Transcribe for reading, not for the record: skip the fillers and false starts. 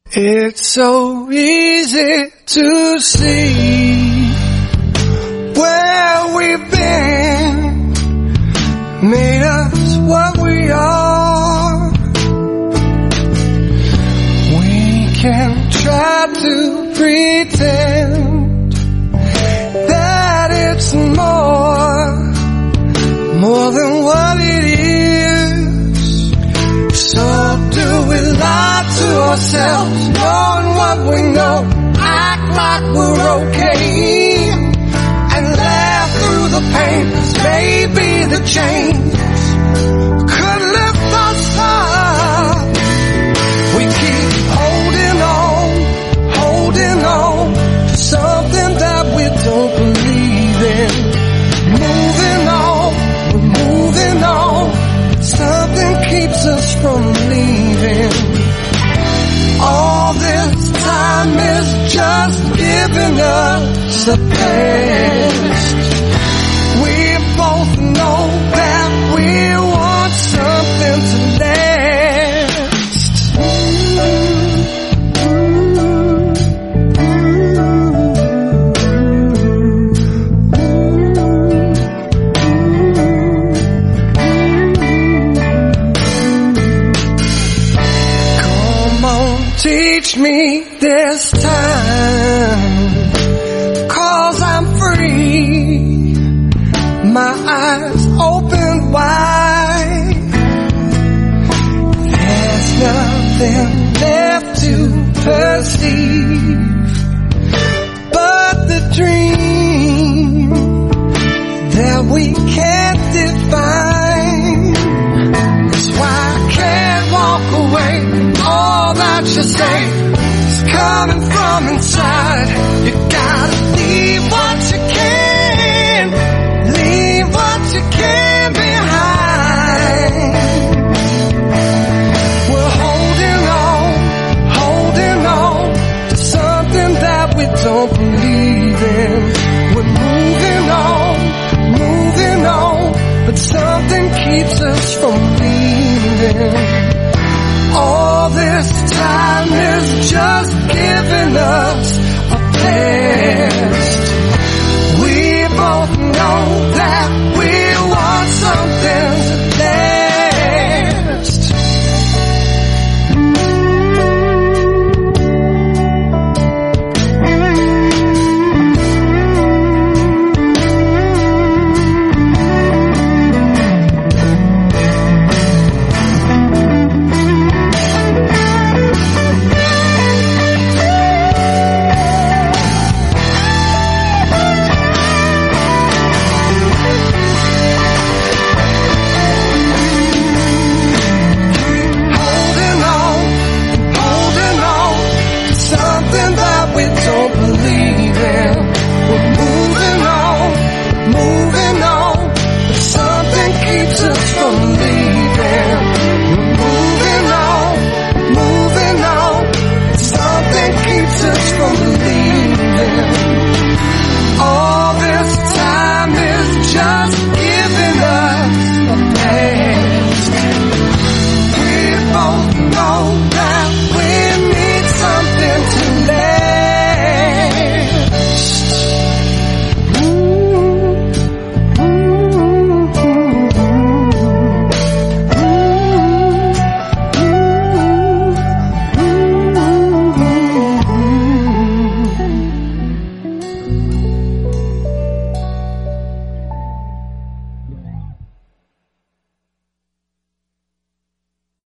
It's so easy to see where we've been, made us what we are. We can try to pretend that it's more than what it is. So do we lie to ourselves, knowing what we know, act like we're okay, and laugh through the pain, 'cause maybe the change could lift us up. We keep holding on to something that we don't believe in. We're moving on, something keeps us from leaving. All this time is just giving us a past. We both know that we want something to last. Come on, teach me this time, 'cause I'm free, my eyes open wide. There's nothing left to perceive but the dream that we can't define. That's why I can't walk away. All that you say is coming from inside. You gotta leave what you can, leave what you can.